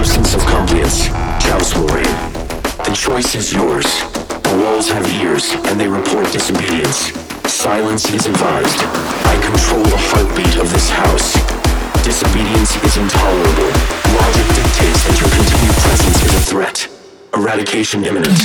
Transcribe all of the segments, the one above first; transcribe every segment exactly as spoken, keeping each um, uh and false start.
absence of compliance. Chouse Lorraine. The choice is yours. The walls have ears, and they report disobedience. Silence is advised. I control the heartbeat of this house. Disobedience is intolerable. Logic dictates that your continued presence is a threat. Eradication imminent.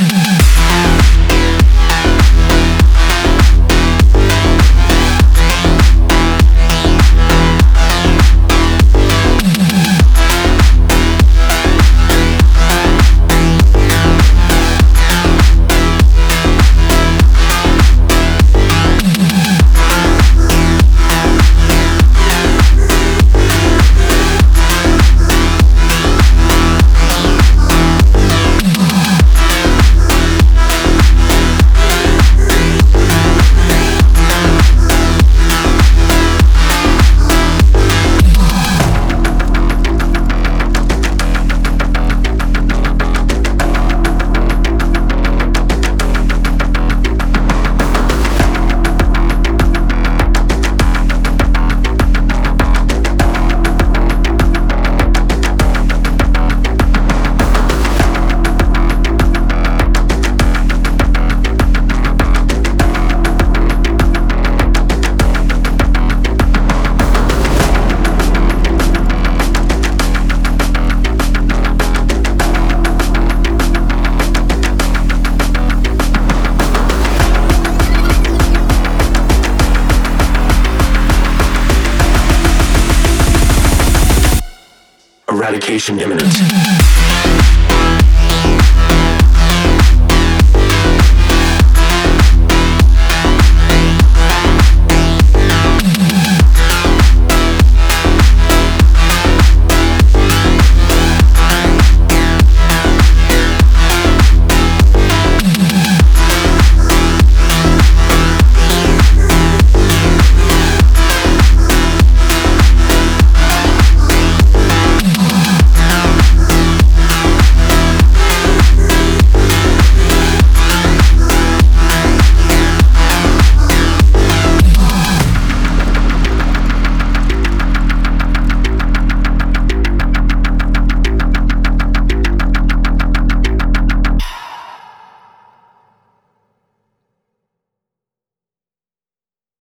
Eradication imminent.